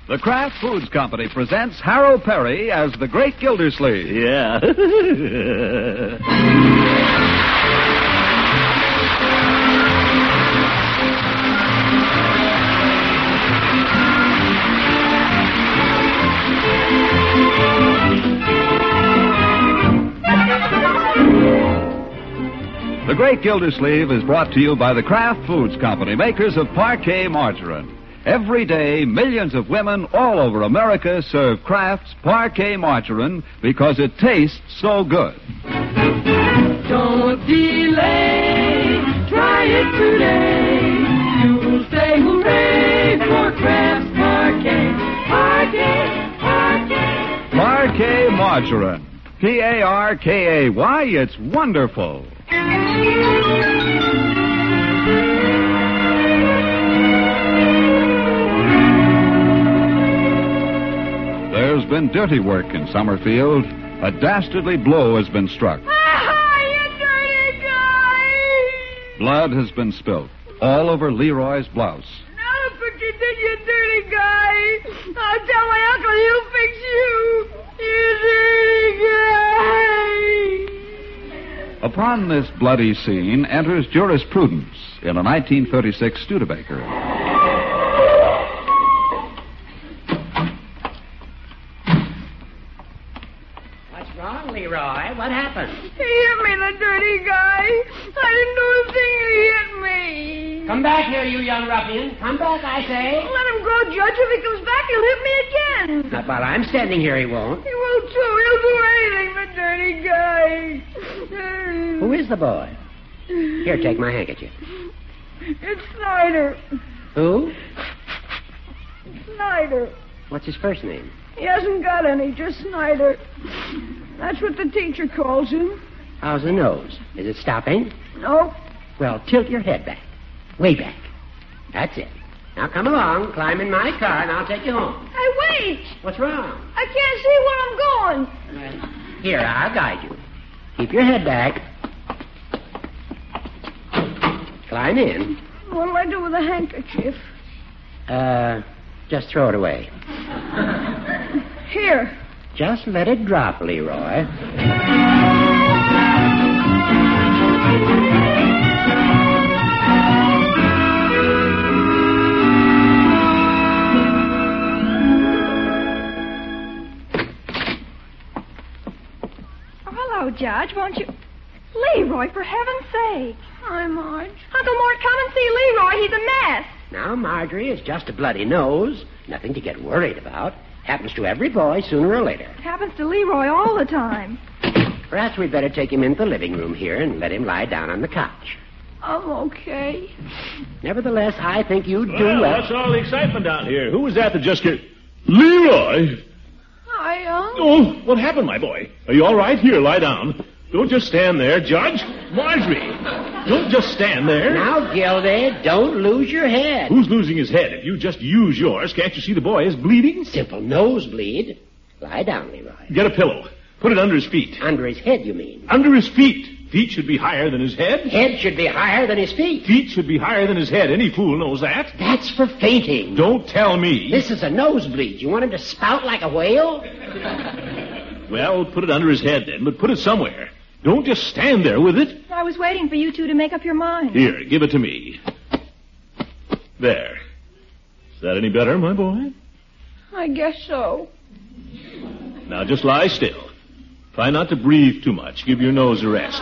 The Kraft Foods Company presents Harold Perry as the Great Gildersleeve. Yeah. The Great Gildersleeve is brought to you by the Kraft Foods Company, makers of Parquet Margarine. Every day, millions of women all over America serve Kraft's Parquet Margarine because it tastes so good. Don't delay, try it today. You'll say hooray for Kraft's Parquet. Parquet, Parquet. Parquet Margarine. P-A-R-K-A-Y. It's wonderful. There's been dirty work in Summerfield. A dastardly blow has been struck. Ah, you dirty guy! Blood has been spilt all over Leroy's blouse. Now look what you did, you dirty guy! I'll tell my uncle he'll fix you! You dirty guy! Upon this bloody scene enters Jurisprudence in a 1936 Studebaker. What's wrong, Leroy? What happened? He hit me, the dirty guy. I didn't do a thing and he hit me. Come back here, you young ruffian. Come back, I say. Let him go, Judge. If he comes back, he'll hit me again. Not while I'm standing here, he won't. He will, too. He'll do anything, the dirty guy. Who is the boy? Here, take my handkerchief. It's Snyder. Who? Snyder. What's his first name? He hasn't got any, just Snyder. That's what the teacher calls him. How's the nose? Is it stopping? Nope. Well, tilt your head back. Way back. That's it. Now come along, climb in my car, and I'll take you home. Hey, wait! What's wrong? I can't see where I'm going. Here, I'll guide you. Keep your head back. Climb in. What'll I do with a handkerchief? Just throw it away. Here. Just let it drop, Leroy. Hello, Judge. Won't you... Leroy, for heaven's sake. Hi, Marge. Uncle Mort, come and see Leroy. He's a mess. Now, Marjorie, it's just a bloody nose. Nothing to get worried about. Happens to every boy sooner or later. It happens to Leroy all the time. Perhaps we'd better take him into the living room here and let him lie down on the couch. I'm okay. Nevertheless, I think you'd do Well, well. what's all the excitement down here? Who was that just get... Leroy! Hi, Unc. Oh, what happened, my boy? Are you all right? Here, lie down. Don't just stand there, Judge. Marjorie, don't just stand there. Now, Gildy, don't lose your head. Who's losing his head? If you just use yours, can't you see the boy is bleeding? Simple nosebleed. Lie down, Leroy. Get a pillow. Put it under his feet. Under his head, you mean? Under his feet. Feet should be higher than his head. Head should be higher than his feet. Feet should be higher than his head. Any fool knows that. That's for fainting. Don't tell me. This is a nosebleed. You want him to spout like a whale? Well, put it under his head then, but put it somewhere. Don't just stand there with it. I was waiting for you two to make up your mind. Here, give it to me. There. Is that any better, my boy? I guess so. Now just lie still. Try not to breathe too much. Give your nose a rest.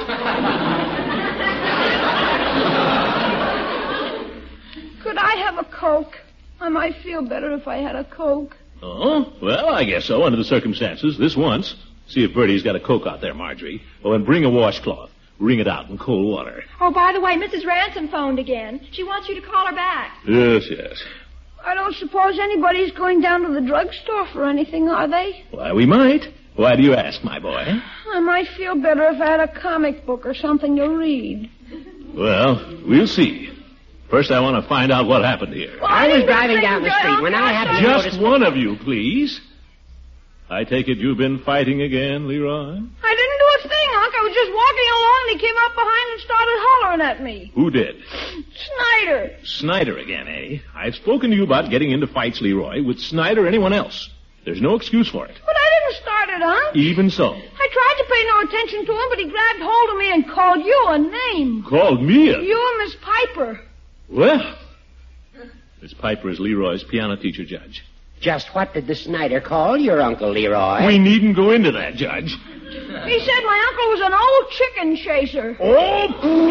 Could I have a Coke? I might feel better if I had a Coke. Oh? Well, I guess so, under the circumstances. This once. See if Bertie's got a Coke out there, Marjorie. Oh, and bring a washcloth. Wring it out in cold water. Oh, by the way, Mrs. Ransom phoned again. She wants you to call her back. Yes, yes. I don't suppose anybody's going down to the drugstore for anything, are they? Why, we might. Why do you ask, my boy? I might feel better if I had a comic book or something to read. Well, we'll see. First, I want to find out what happened here. Well, I was didn't do driving anything down the good, street Unc. when I happened to Just notice... one of you, please. I take it you've been fighting again, Leroy? I didn't do a thing, Unc. I was was just walking along and he came up behind and started hollering at me. Who did? Snyder. Snyder again, eh? I've spoken to you about getting into fights, Leroy, with Snyder or anyone else. There's no excuse for it. But I didn't start it, Unc. Even so. I tried to pay no attention to him, but he grabbed hold of me and called you a name. Called me a... You and Miss Piper. Well, Miss Piper is Leroy's piano teacher, Judge. Just what did the Snyder call your Uncle Leroy? We needn't go into that, Judge. He said my uncle was an old chicken chaser. Oh!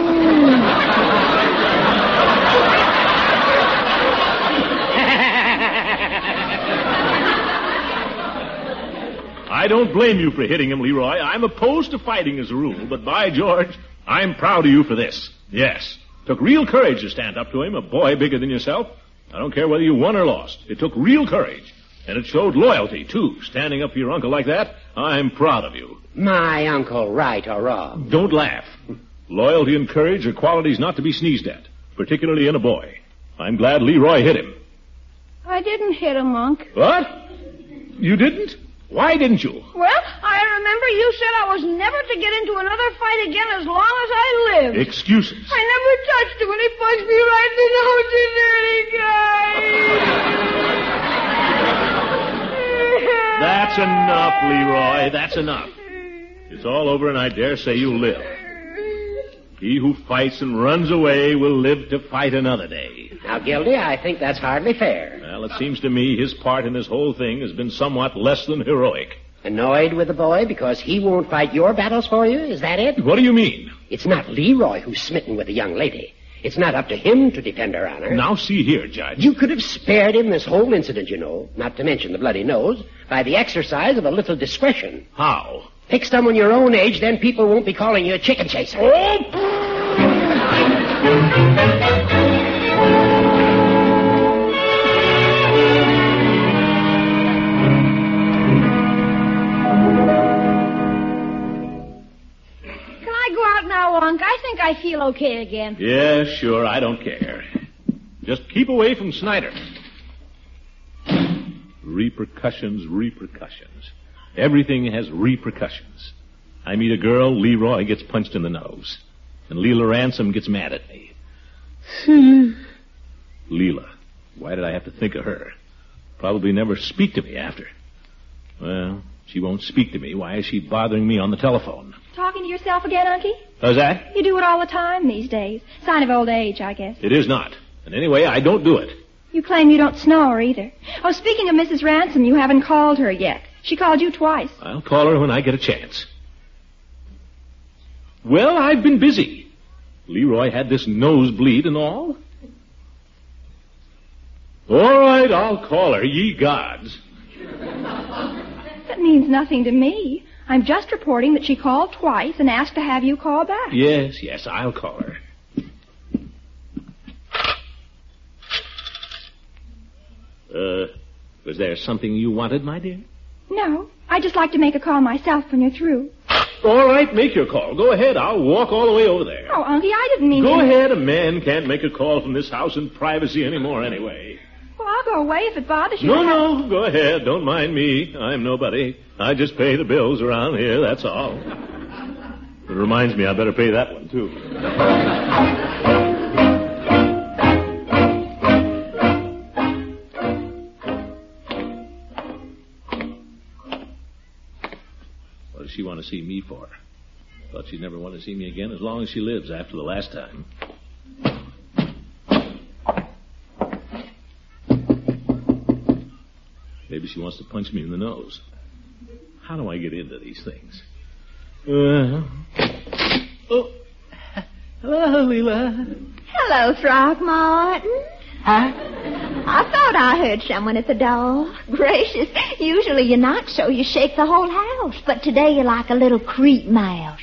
I don't blame you for hitting him, Leroy. I'm opposed to fighting as a rule, but by George, I'm proud of you for this. Yes. Took real courage to stand up to him, a boy bigger than yourself. I don't care whether you won or lost. It took real courage. And it showed loyalty, too. Standing up for your uncle like that, I'm proud of you. My uncle, right or wrong? Don't laugh. Loyalty and courage are qualities not to be sneezed at, particularly in a boy. I'm glad Leroy hit him. I didn't hit him, Unc. What? You didn't? Why didn't you? Well, I remember you said I was never to get into another fight again as long as I lived. Excuses. I never touched him when he punched me right in the nose, you dirty guy. That's enough, Leroy. That's enough. It's all over, and I dare say you'll live. He who fights and runs away will live to fight another day. Now, Gildy, I think that's hardly fair. Well, it seems to me his part in this whole thing has been somewhat less than heroic. Annoyed with the boy because he won't fight your battles for you? Is that it? What do you mean? It's not Leroy who's smitten with the young lady. It's not up to him to defend her honor. Now, see here, Judge. You could have spared him this whole incident, you know, not to mention the bloody nose, by the exercise of a little discretion. How? Pick someone your own age, then people won't be calling you a chicken chaser. Oh! I think I feel okay again. Yeah, sure, I don't care. Just keep away from Snyder. Repercussions. Everything has repercussions. I meet a girl, Leroy gets punched in the nose. And Leela Ransom gets mad at me. Leela. Why did I have to think of her? Probably never speak to me after. Well, she won't speak to me. Why is she bothering me on the telephone? Talking to yourself again, Unky? How's that? You do it all the time these days. Sign of old age, I guess. It is not. And anyway, I don't do it. You claim you don't snore either. Oh, speaking of Mrs. Ransom, you haven't called her yet. She called you twice. I'll call her when I get a chance. Well, I've been busy. Leroy had this nosebleed and all. All right, I'll call her, ye gods. That means nothing to me. I'm just reporting that she called twice and asked to have you call back. Yes, I'll call her. Was there something you wanted, my dear? No. I'd just like to make a call myself when you're through. All right, make your call. Go ahead. I'll walk all the way over there. Oh, Unky, I didn't mean Go to... ahead. A man can't make a call from this house in privacy anymore anyway. Well, I'll go away if it bothers you. No, go ahead. Don't mind me. I'm nobody. I just pay the bills around here, that's all. It reminds me I better pay that one, too. What does she want to see me for? Thought she'd never want to see me again as long as she lives after the last time. Maybe she wants to punch me in the nose. How do I get into these things? Oh. Hello, Leela. Hello, Throckmorton. Huh? I thought I heard someone at the door. Gracious, usually you're not so. You shake the whole house. But today you're like a little creep mouse.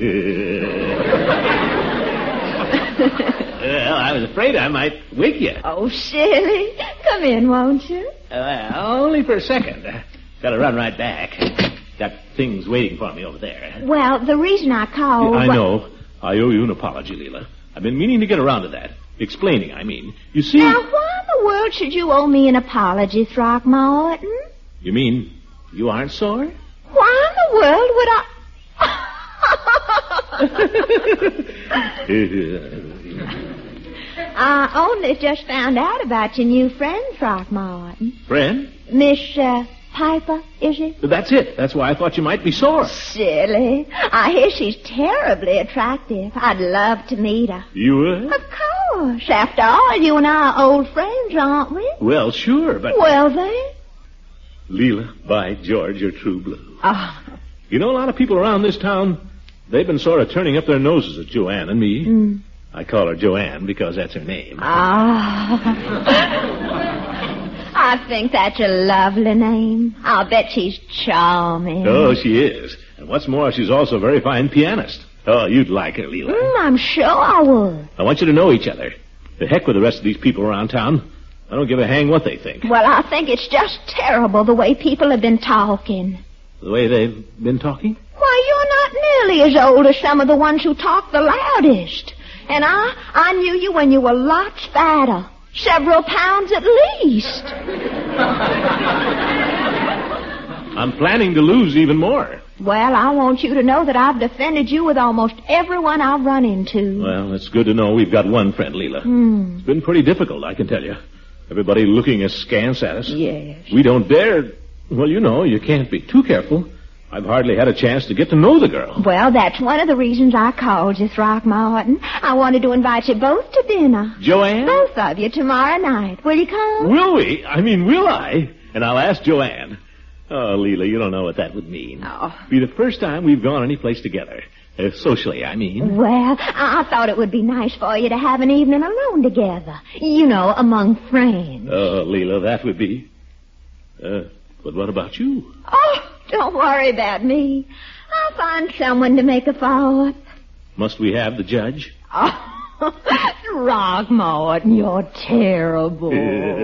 Well, I was afraid I might wake you. Oh, silly. Come in, won't you? Only for a second. Gotta run right back. Got things waiting for me over there. Well, the reason I called... I know. I owe you an apology, Leela. I've been meaning to get around to that. Explaining, I mean. You see... Now, why in the world should you owe me an apology, Throckmorton? You mean you aren't sore? Why in the world would I... I only just found out about your new friend, Throckmorton. Friend? Miss Piper, is it? That's it. That's why I thought you might be sore. Silly. I hear she's terribly attractive. I'd love to meet her. You would? Of course. After all, you and I are old friends, aren't we? Well, sure, but... Well, then. Leela, by George, you're true blue. Oh. You know, a lot of people around this town, they've been sort of turning up their noses at Joanne and me. Mm. I call her Joanne because that's her name. I think that's a lovely name. I'll bet she's charming. Oh, she is. And what's more, she's also a very fine pianist. Oh, you'd like her, Leela. I'm sure I would. I want you to know each other. The heck with the rest of these people around town. I don't give a hang what they think. Well, I think it's just terrible the way people have been talking. The way they've been talking? Why, you're not nearly as old as some of the ones who talk the loudest. And I knew you when you were lots fatter. Several pounds at least. I'm planning to lose even more. Well, I want you to know that I've defended you with almost everyone I've run into. Well, it's good to know we've got one friend, Leela. It's been pretty difficult, I can tell you. Everybody looking askance at us. Yes. We don't dare... Well, you know, you can't be too careful. I've hardly had a chance to get to know the girl. Well, that's one of the reasons I called you, Throckmorton. I wanted to invite you both to dinner. Joanne? Both of you tomorrow night. Will you come? Will we? I mean, will I? And I'll ask Joanne. Oh, Leela, you don't know what that would mean. Oh. Be the first time we've gone any place together. Socially, I mean. Well, I thought it would be nice for you to have an evening alone together. You know, among friends. Oh, Leela, that would be... but what about you? Oh, don't worry about me. I'll find someone to make a follow-up. Must we have the judge? Oh, Throckmorton, you're terrible.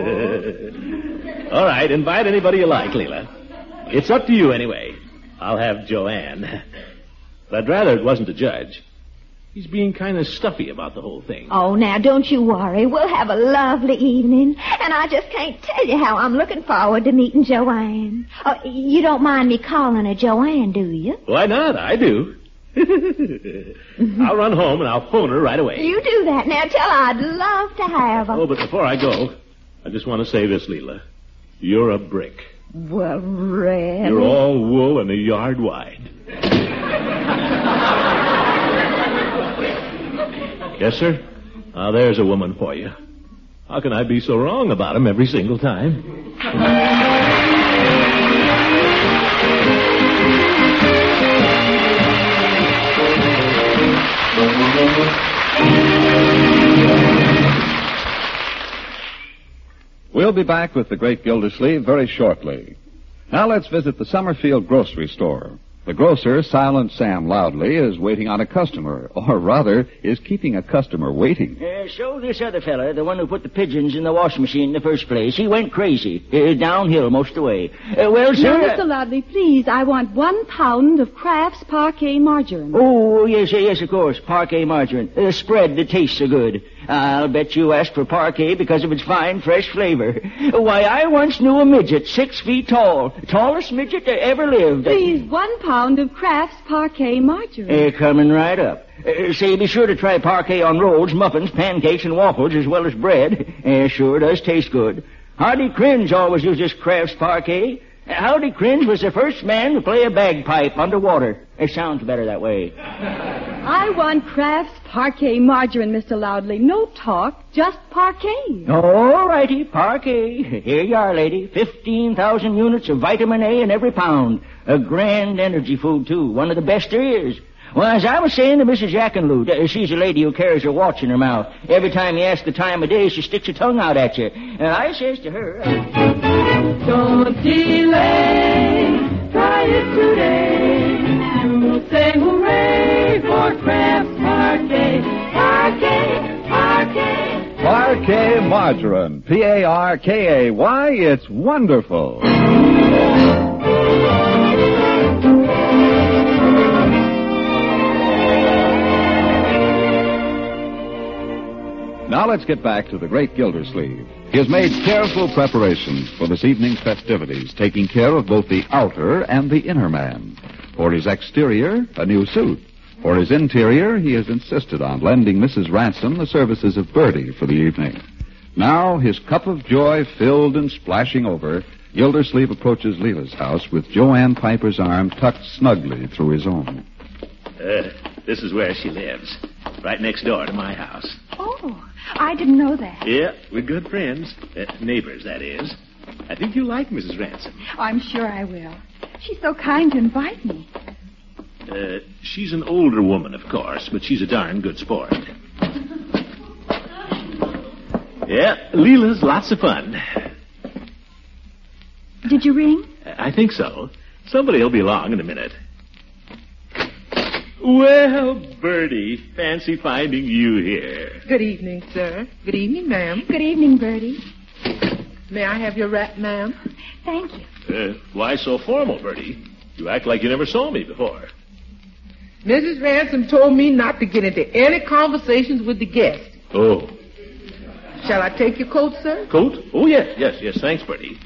All right, invite anybody you like, Leela. It's up to you anyway. I'll have Joanne. But I'd rather it wasn't the judge. He's being kind of stuffy about the whole thing. Oh, now, don't you worry. We'll have a lovely evening. And I just can't tell you how I'm looking forward to meeting Joanne. Oh, you don't mind me calling her Joanne, do you? Why not? I do. I'll run home and I'll phone her right away. You do that. Now, tell her I'd love to have her. Oh, but before I go, I just want to say this, Leela. You're a brick. Well, really? You're all wool and a yard wide. Yes, sir? Now, there's a woman for you. How can I be so wrong about him every single time? We'll be back with the Great Gildersleeve very shortly. Now let's visit the Summerfield Grocery Store. The grocer, Silent Sam Loudly, is waiting on a customer, or rather, is keeping a customer waiting. So this other fella, the one who put the pigeons in the washing machine in the first place, he went crazy. Downhill most of the way. Well, sir... Now, Mr. Loudly, please, I want 1 pound of Kraft's Parquet margarine. Oh, yes, of course. Parquet margarine. Spread that tastes so good. I'll bet you asked for Parquet because of its fine, fresh flavor. Why, I once knew a midget 6 feet tall. Tallest midget that ever lived. Please, 1 pound of Kraft's Parquet margarine. Coming right up. Say, be sure to try Parquet on rolls, muffins, pancakes, and waffles, as well as bread. Sure does taste good. Hardy Cringe always uses Kraft's Parquet. Hardy Cringe was the first man to play a bagpipe underwater. It sounds better that way. I want Kraft's Parquet margarine, Mr. Loudly. No talk, just Parquet. All righty, Parquet. Here you are, lady. 15,000 units of vitamin A in every pound. A grand energy food, too. One of the best there is. Well, as I was saying to Mrs. Jackenloot, she's a lady who carries her watch in her mouth. Every time you ask the time of day, she sticks her tongue out at you. And I says to her... Don't delay, try it today. You'll say hooray for Kraft's Parquet. Parquet, Parquet. Parquet margarine. Parkay. It's wonderful. Now let's get back to the Great Gildersleeve. He has made careful preparations for this evening's festivities, taking care of both the outer and the inner man. For his exterior, a new suit. For his interior, he has insisted on lending Mrs. Ransom the services of Bertie for the evening. Now, his cup of joy filled and splashing over, Gildersleeve approaches Leela's house with Joanne Piper's arm tucked snugly through his own. This is where she lives. Right next door to my house. Oh, I didn't know that. Yeah, we're good friends. Neighbors, that is. I think you'll like Mrs. Ransom. I'm sure I will. She's so kind to invite me. She's an older woman, of course, but she's a darn good sport. Yeah, Leela's lots of fun. Did you ring? I think so. Somebody will be along in a minute. Well, Bertie, fancy finding you here. Good evening, sir. Good evening, ma'am. Good evening, Bertie. May I have your wrap, ma'am? Thank you. Why so formal, Bertie? You act like you never saw me before. Mrs. Ransom told me not to get into any conversations with the guests. Oh. Shall I take your coat, sir? Coat? Oh, yes. Thanks, Bertie.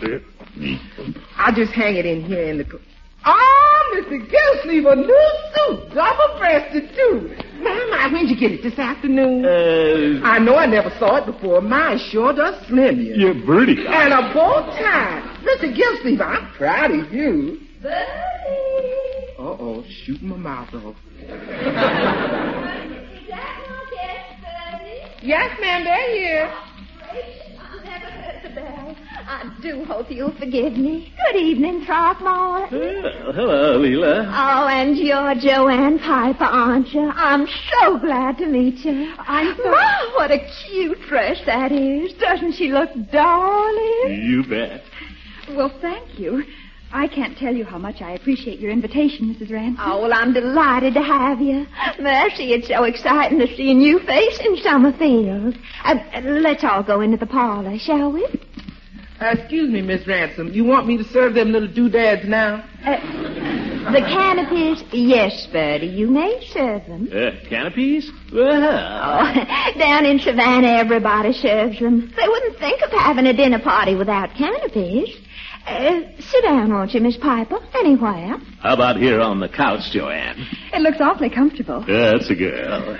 I'll just hang it in here in the coat. Oh, Mr. Gildersleeve, a new suit, double-breasted, too. My, when'd you get it, this afternoon? I know I never saw it before. Mine sure does slim you. Yeah, Bertie. And a bow tie. Mr. Gildersleeve, I'm proud of you. Bertie! Uh-oh, shooting my mouth off. Is that my guest, Bertie? Yes, ma'am, they're here. I never heard the bell. I do hope you'll forgive me. Good evening, Throckmorton. Well, hello, Leela. Oh, and you're Joanne Piper, aren't you? I'm so glad to meet you. My, what a cute dress that is. Doesn't she look darling? You bet. Well, thank you. I can't tell you how much I appreciate your invitation, Mrs. Ransom. Oh, well, I'm delighted to have you. Mercy, it's so exciting to see a new face in Summerfield. Let's all go into the parlor, shall we? Excuse me, Miss Ransom. You want me to serve them little doodads now? The canopies? Yes, Bertie, you may serve them. Canopies? Well... Oh, down in Savannah, everybody serves them. They wouldn't think of having a dinner party without canopies. Sit down, won't you, Miss Piper? Anywhere. How about here on the couch, Joanne? It looks awfully comfortable. That's a girl.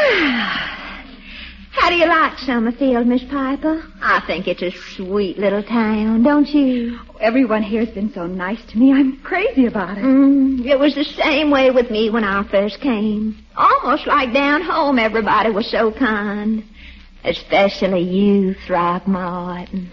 How do you like Summerfield, Miss Piper? I think it's a sweet little town, don't you? Everyone here has been so nice to me. I'm crazy about it. It was the same way with me when I first came. Almost like down home, everybody was so kind. Especially you, Throckmorton.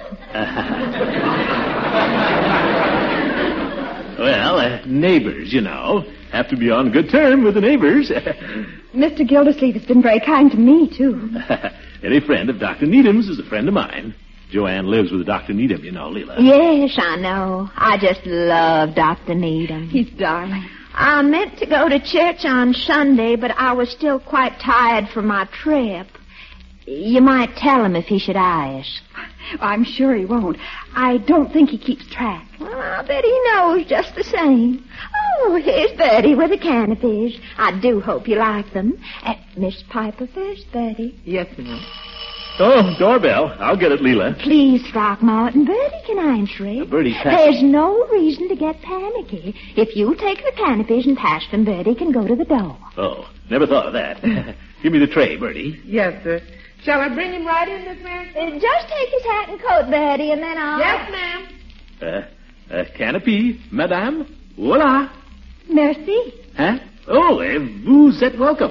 Well, neighbors, you know. Have to be on good terms with the neighbors. Mr. Gildersleeve has been very kind to me, too. Any friend of Dr. Needham's is a friend of mine. Joanne lives with Dr. Needham, you know, Leela. Yes, I know. I just love Dr. Needham. He's darling. I meant to go to church on Sunday, but I was still quite tired from my trip. You might tell him if he should ask. I'm sure he won't. I don't think he keeps track. Well, I bet he knows just the same. Oh, here's Bertie with the canopies. I do hope you like them. Miss Piper first, Bertie. Yes, ma'am. Oh, doorbell. I'll get it, Leela. Please, Throckmorton. Bertie can answer it. Bertie, There's no reason to get panicky. If you take the canopies and pass them, Bertie can go to the door. Oh, never thought of that. Give me the tray, Bertie. Yes, sir. Shall I bring him right in, Miss Ransom? Just take his hat and coat, Bertie, and then I'll... Yes, ma'am. Canopy, madame. Voila. Merci. Huh? Oh, vous êtes welcome.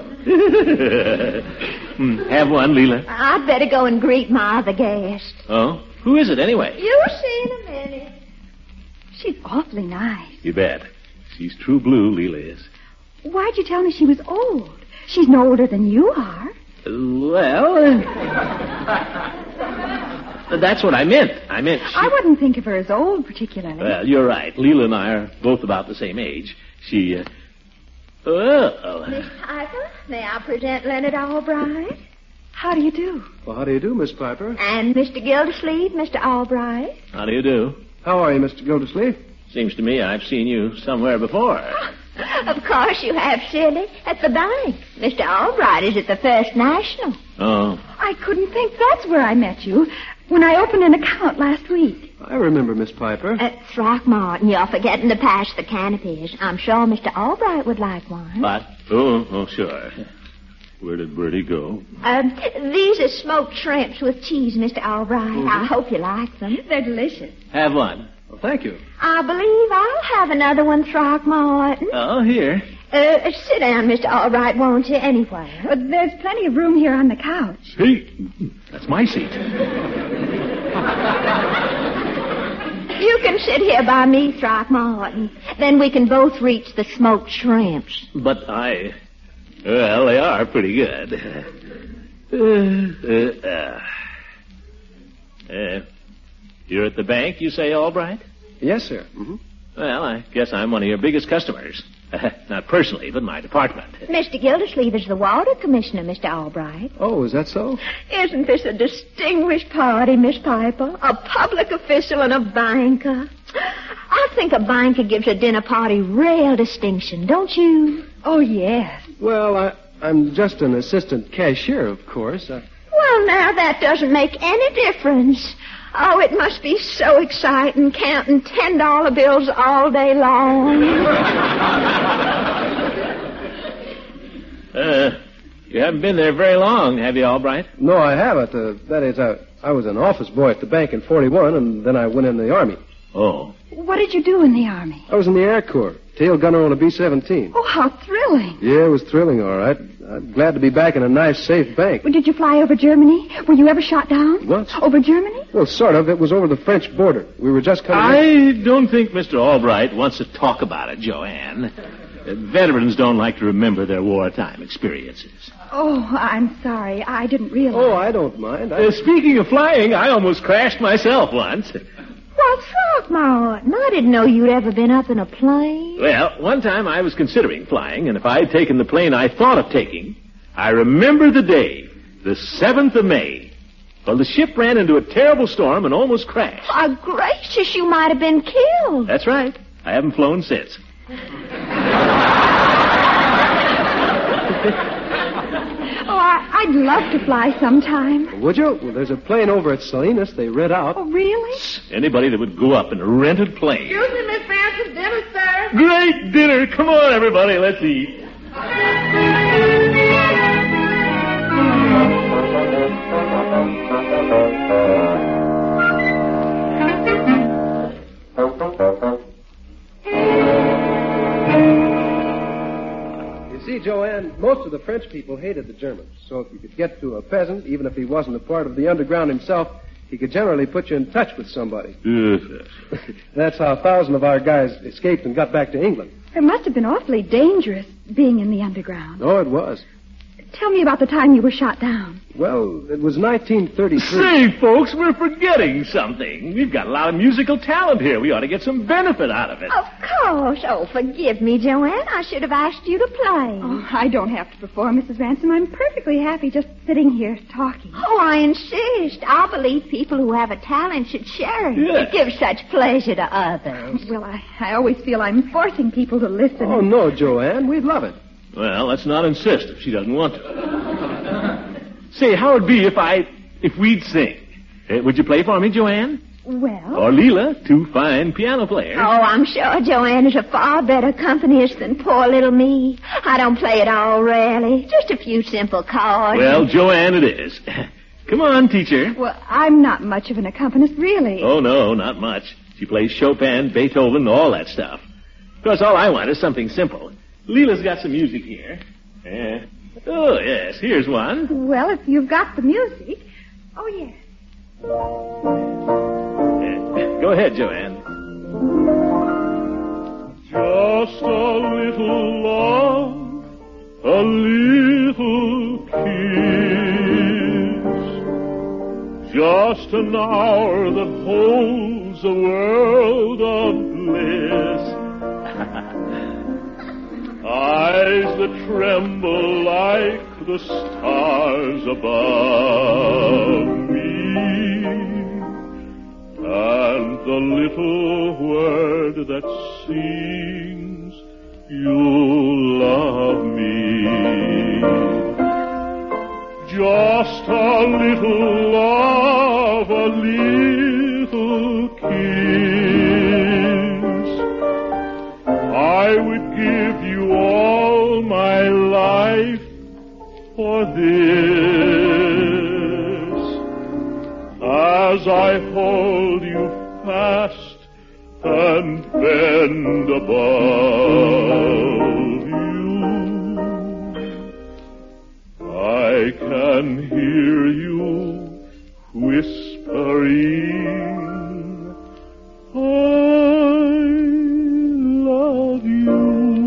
Have one, Leela. I'd better go and greet my other guest. Oh? Who is it, anyway? You'll see in a minute. She's awfully nice. You bet. She's true blue, Leela is. Why'd you tell me she was old? She's no older than you are. Well, that's what I meant. I wouldn't think of her as old, particularly. Well, you're right. Leela and I are both about the same age. She, Miss Piper, may I present Leonard Albright? How do you do? Well, how do you do, Miss Piper? And Mr. Gildersleeve, Mr. Albright. How do you do? How are you, Mr. Gildersleeve? Seems to me I've seen you somewhere before. Of course you have, silly. At the bank. Mr. Albright is at the First National. Oh. I couldn't think that's where I met you. When I opened an account last week. I remember, Miss Piper. Throckmorton, you're forgetting to pass the canopies. I'm sure Mr. Albright would like one. What? Oh, sure. Where did Bertie go? These are smoked shrimps with cheese, Mr. Albright. Mm-hmm. I hope you like them. They're delicious. Have one. Well, thank you. I believe I'll have another one, Throckmorton. Oh, here. Sit down, Mr. Albright, won't you, anywhere? But there's plenty of room here on the couch. Hey, that's my seat. You can sit here by me, Throckmorton. Then we can both reach the smoked shrimps. But well, they are pretty good. You're at the bank, you say, Albright? Yes, sir. Mm-hmm. Well, I guess I'm one of your biggest customers. Not personally, but my department. Mr. Gildersleeve is the water commissioner, Mr. Albright. Oh, is that so? Isn't this a distinguished party, Miss Piper? A public official and a banker. I think a banker gives a dinner party real distinction, don't you? Oh, yes. Well, I'm just an assistant cashier, of course. Well, now, that doesn't make any difference. Oh, it must be so exciting counting $10 bills all day long. You haven't been there very long, have you, Albright? No, I haven't. That is, I was an office boy at the bank in 41, and then I went in the Army. Oh. What did you do in the Army? I was in the Air Corps, tail gunner on a B-17. Oh, how thrilling. Yeah, it was thrilling, all right. I'm glad to be back in a nice, safe bank. Well, did you fly over Germany? Were you ever shot down? What? Over Germany? Well, sort of. It was over the French border. We were just coming I don't think Mr. Albright wants to talk about it, Joanne. Veterans don't like to remember their wartime experiences. Oh, I'm sorry. I didn't realize. Oh, I don't mind. Speaking of flying, I almost crashed myself once. Well, Throckmorton, I didn't know you'd ever been up in a plane. Well, one time I was considering flying, and if I had taken the plane I thought of taking, I remember the day, the 7th of May. Well, the ship ran into a terrible storm and almost crashed. Oh, gracious, you might have been killed. That's right. I haven't flown since. Oh, I'd love to fly sometime. Would you? Well, there's a plane over at Salinas they rent out. Oh, really? Anybody that would go up in a rented plane. Excuse me, Miss Francis, dinner, sir. Great dinner. Come on, everybody. Let's eat. See, Joanne, most of the French people hated the Germans. So if you could get to a peasant, even if he wasn't a part of the underground himself, he could generally put you in touch with somebody. That's how 1,000 of our guys escaped and got back to England. It must have been awfully dangerous being in the underground. Oh, it was. Tell me about the time you were shot down. Well, it was 1933. Say, folks, we're forgetting something. We've got a lot of musical talent here. We ought to get some benefit out of it. Of course. Oh, forgive me, Joanne. I should have asked you to play. Oh, I don't have to perform, Mrs. Ransom. I'm perfectly happy just sitting here talking. Oh, I insist. I believe people who have a talent should share it. Yeah. It gives such pleasure to others. Well, I always feel I'm forcing people to listen. Oh, no, Joanne. We'd love it. Well, let's not insist if she doesn't want to. Say, how would it be if we'd sing? Would you play for me, Joanne? Well? Or Leela, two fine piano players. Oh, I'm sure Joanne is a far better accompanist than poor little me. I don't play at all, really. Just a few simple chords. Well, Joanne it is. Come on, teacher. Well, I'm not much of an accompanist, really. Oh, no, not much. She plays Chopin, Beethoven, all that stuff. Of course, all I want is something simple. Leela's got some music here. Oh, yes, here's one. Well, if you've got the music. Oh, yes. Go ahead, Joanne. Just a little love, a little kiss. Just an hour that holds a world of bliss. Eyes that tremble like the stars above me, and the little word that sings, you love me. Just a little love, little kiss. I would give you all my life for this. As I hold you fast and bend above you, I can hear you whispering, I love you.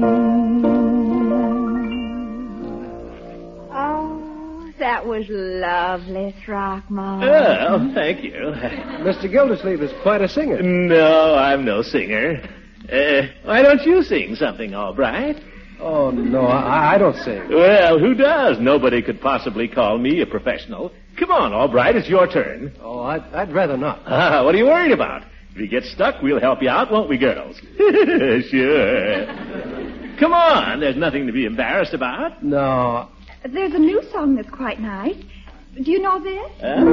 Oh, that was lovely, Throckmorton. Oh, thank you. Mr. Gildersleeve is quite a singer. No, I'm no singer. Why don't you sing something, Albright? Oh, no, I don't sing. Well, who does? Nobody could possibly call me a professional. Come on, Albright, it's your turn. Oh, I'd rather not. What are you worried about? If you get stuck, we'll help you out, won't we, girls? Sure. Come on, there's nothing to be embarrassed about. No. There's a new song that's quite nice. Do you know this?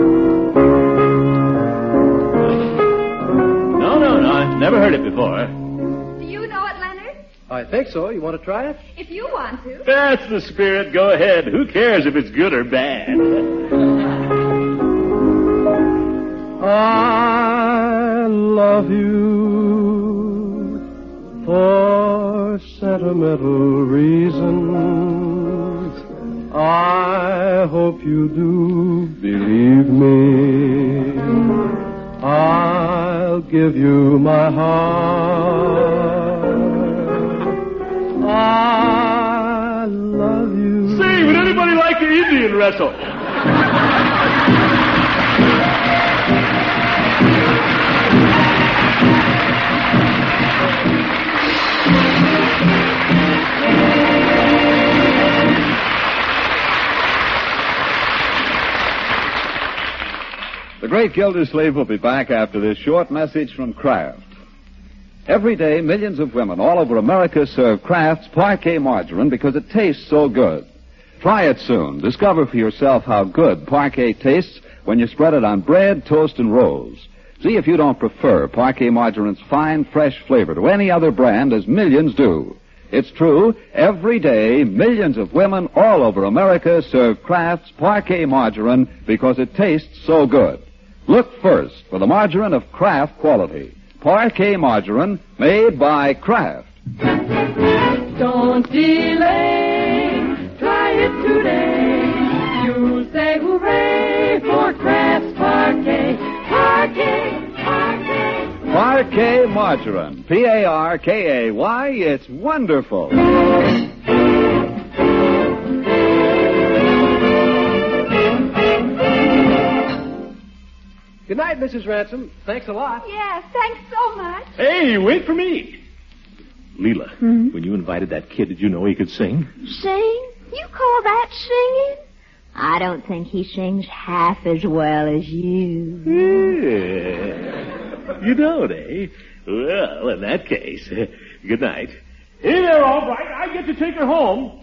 No, I've never heard it before. Do you know it, Leonard? I think so. You want to try it? If you want to. That's the spirit. Go ahead. Who cares if it's good or bad? I love you for sentimental reasons. I hope you do believe me. I'll give you my heart. I love you. Say, would anybody like to Indian wrestle? The Great Gildersleeve will be back after this short message from Kraft. Every day, millions of women all over America serve Kraft's Parquet margarine because it tastes so good. Try it soon. Discover for yourself how good Parquet tastes when you spread it on bread, toast, and rolls. See if you don't prefer Parquet margarine's fine, fresh flavor to any other brand, as millions do. It's true, every day, millions of women all over America serve Kraft's Parquet margarine because it tastes so good. Look first for the margarine of Kraft quality. Parquet margarine made by Kraft. Don't delay, try it today. You'll say hooray for Kraft's Parquet. Parquet, Parquet. Parquet margarine. Parkay. It's wonderful. Good night, Mrs. Ransom. Thanks a lot. Yes, thanks so much. Hey, wait for me. Leela, when you invited that kid, did you know he could sing? Sing? You call that singing? I don't think he sings half as well as you. Yeah. You don't, eh? Well, in that case, good night. Hey there, all right. I get to take her home.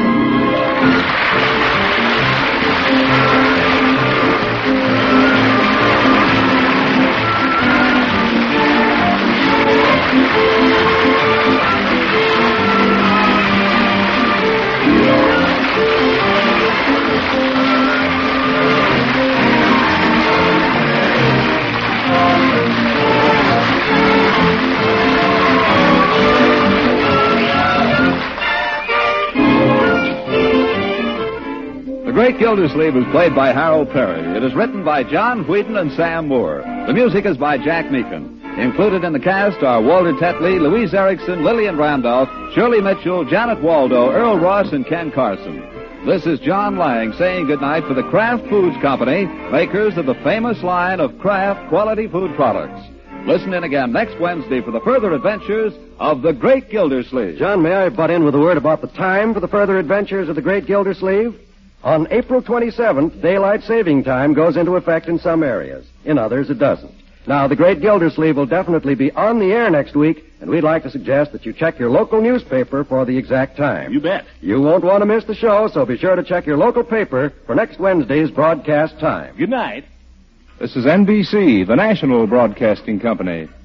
The Great Gildersleeve is played by Harold Perry. It is written by John Whedon and Sam Moore. The music is by Jack Meakin. Included in the cast are Walter Tetley, Louise Erickson, Lillian Randolph, Shirley Mitchell, Janet Waldo, Earl Ross, and Ken Carson. This is John Lang saying goodnight for the Kraft Foods Company, makers of the famous line of Kraft quality food products. Listen in again next Wednesday for the further adventures of the Great Gildersleeve. John, may I butt in with a word about the time for the further adventures of the Great Gildersleeve? On April 27th, daylight saving time goes into effect in some areas. In others, it doesn't. Now, the Great Gildersleeve will definitely be on the air next week, and we'd like to suggest that you check your local newspaper for the exact time. You bet. You won't want to miss the show, so be sure to check your local paper for next Wednesday's broadcast time. Good night. This is NBC, the national broadcasting company.